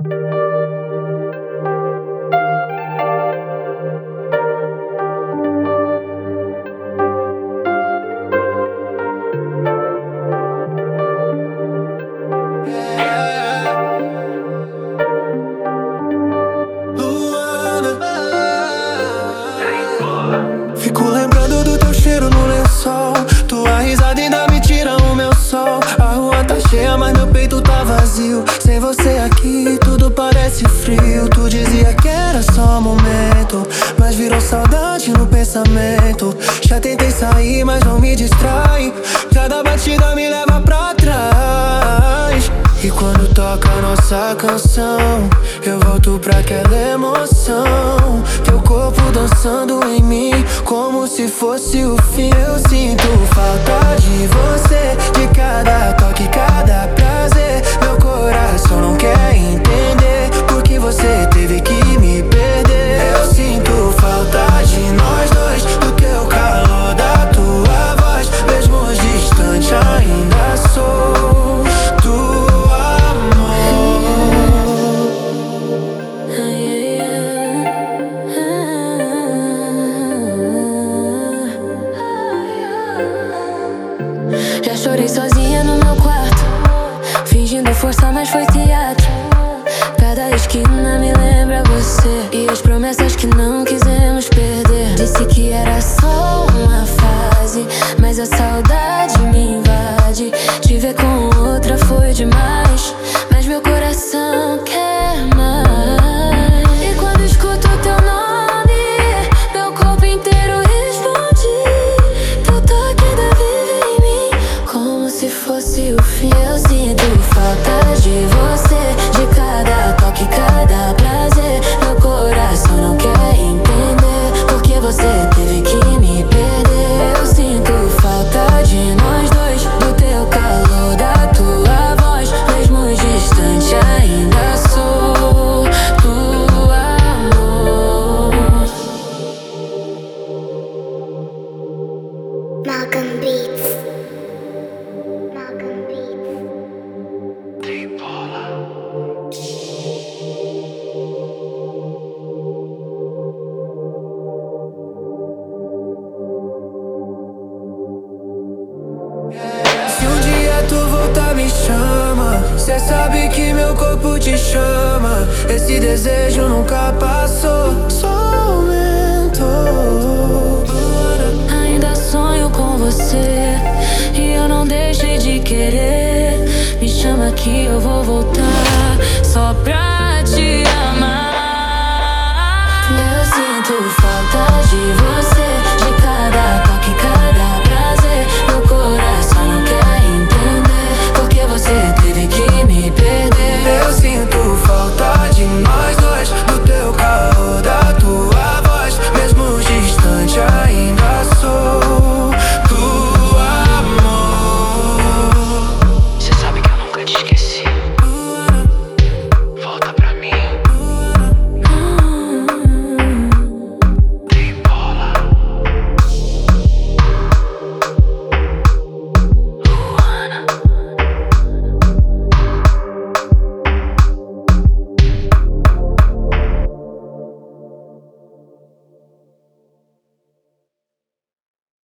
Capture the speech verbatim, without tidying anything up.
Fico lembrando do teu cheiro no lençol. Tua risada ainda me tira o meu sol. A rua tá cheia, mas meu peito tá vazio. Sem você aqui, tudo parece frio. Tu dizia que era só momento, mas virou saudade no pensamento. Já tentei sair, mas não me distrai. Cada batida me leva pra trás. E quando toca a nossa canção, eu volto pra aquela emoção. Teu corpo dançando em mim, como se fosse o fim. Eu sinto falta de você, de cada toque, cada prazer. Meu coração não quer entender porque você teve que me perder. Eu sinto falta de nós dois, do teu calor, da tua voz. Mesmo distante ainda sou tu. Já chorei sozinha no meu quarto, fingindo força, mas foi teatro. Cada esquina me lembra você e as promessas que não quisemos perder. Disse que era só uma fase, mas a saudade me invade. Te ver com outra foi demais, mas meu coração quer mais. E quando escuto teu nome, meu corpo inteiro responde. Teu toque ainda vive em mim, como se fosse o fim. Eu sinto falta de você, de cada toque, cada prazer. Meu coração não quer entender porque você teve que me perder. Eu sinto falta de nós dois, do teu calor, da tua voz. Mesmo distante ainda sou tu, amor. Malcolm Beats. Malcolm Beats. Se um dia tu voltar, me chama. Cê sabe que meu corpo te chama. Esse desejo nunca passou, só aumentou. Ainda sonho com você e eu não deixei de querer. Me chama que eu vou voltar só pra